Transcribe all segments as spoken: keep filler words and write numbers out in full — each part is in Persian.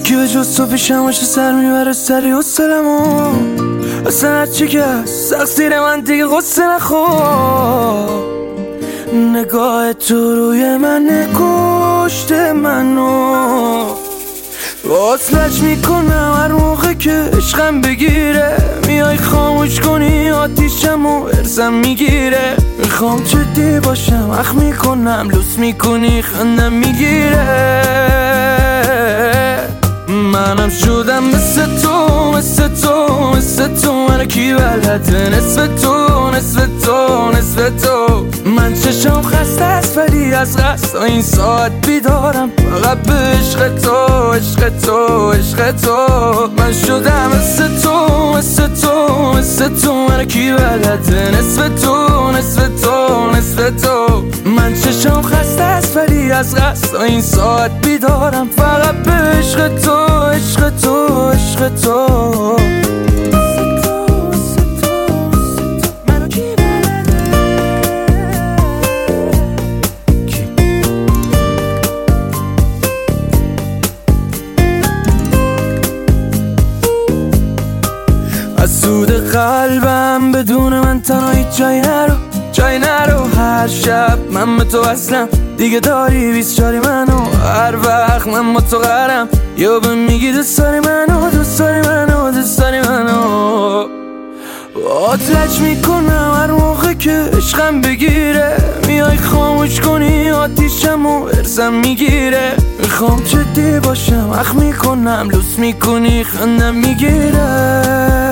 کی به جز تو پیشم باشه سر میبره سری و سلمو اصلا هرچی که هست تقصیر من دیگه غصه نخور نگاه تو روی من کشته منو وصلش میکنم هر موقع که عشقم بگیره میای خاموش کنی آتیشم و ارزم میگیره میخوام جدی باشم اخ میکنم لوس میکنی خندم میگیره منم شدم مثل تو مثل تو مثل تو من کی بلده نصف تو نصف تو نصف تو من چشم خسته است ولی از قصد این ساعت بیدارم فقط به عشق تو عشق تو عشق تو من شدم مثل تو مثل تو مثل تو من کی بلده نصف تو نصف تو نصف تو من چشم خسته است ولی از قصد این ساعت بیدارم فقط به عشق تو عشق تو عشق تو از سود قلبم بدون من تنهایی جای نرو جای نرو هر شب من به تو اصلم دیگه داری بیسچاری منو هر وقت من با تو قرم یا به میگی دوست داری منو دوست داری منو دوست داری منو آتلج میکنم هر موقع که عشقم بگیره میای خاموش کنی آتیشم و ارزم میگیره میخوام جدی باشم اخ میکنم لوس میکنی خندم میگیره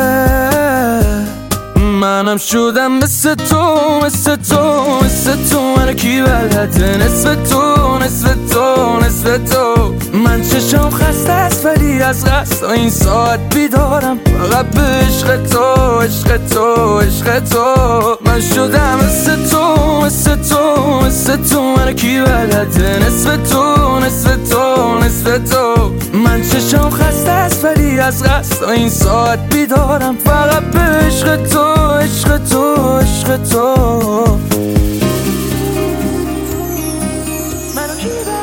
منم شدم مثل تو مثل تو مثل تو من کی بلده نصف تو نصف تو نصف تو من چشم خسته است ولی از قصد این ساعت بیدارم فقط به عشق تو عشق تو عشق تو من شدم مثل تو مثل تو مثل تو من کی بلده نصف تو نصف تو نصف تو من چشم خسته است ولی از قصد این ساعت بیدارم فقط به عشق تو عشق تو عشق تو منو کی